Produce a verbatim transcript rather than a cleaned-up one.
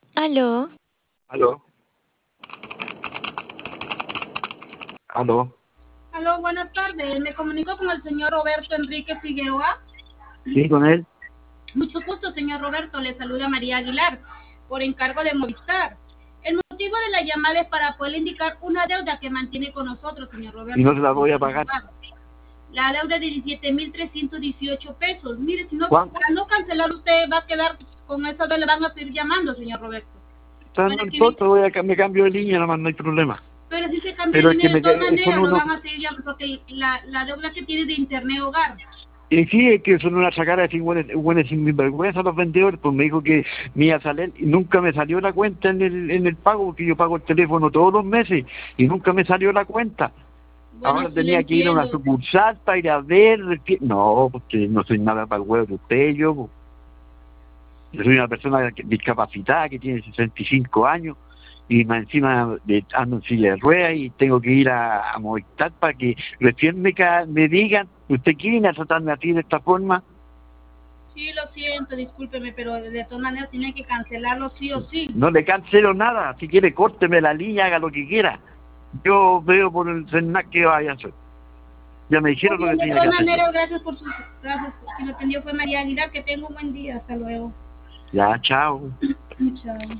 Aló, Aló, aló. Aló, buenas tardes. Me comunico con el señor Roberto Enrique Figueroa. Sí, con él. Mucho gusto, señor Roberto. Le saluda María Aguilar por encargo de Movistar. El motivo de la llamada es para poder indicar una deuda que mantiene con nosotros, señor Y Roberto. no se la voy a pagar. La deuda de diecisiete mil trescientos dieciocho pesos. Mire, si no, ¿Cuánto? para no cancelar, usted va a quedar con esa deuda. Le van a seguir llamando, señor Roberto. Está, no Para que le... importa, voy a, ca- me cambio de línea, nada más, no hay problema. Pero si se cambia de Pero es que línea, de me, todas que- son maneras, lo unos... van a seguir llamando, porque la, la deuda que tiene de internet hogar. Y sí, es que son una sacada de buenos, buenos sinvergüenza los vendedores, pues me dijo que me iba a salir y nunca me salió la cuenta en el, en el pago, porque yo pago el teléfono todos los meses y nunca me salió la cuenta. Bueno, Ahora sí lo tenía que ir a una entiendo. sucursal para ir a ver... No, porque no soy nada para el huevo de usted, yo... pues. Yo soy una persona que- discapacitada que tiene sesenta y cinco años y más encima de, ando en silla de ruedas y tengo que ir a, a Movistar para que recién me, ca- me digan, ¿usted quiere tratarme así de esta forma? Sí, lo siento, discúlpeme, pero de todas maneras tiene que cancelarlo sí o sí. No le cancelo nada, si quiere córteme la línea, haga lo que quiera. Yo veo por el CERNAC que vaya a hacer. Ya me Muy dijeron lo bien, que de tenía que todas hacer yo. maneras, gracias por sus... Gracias, quien lo atendió fue María Aguilar, que tenga un buen día, hasta luego. Ya, chao. Chao.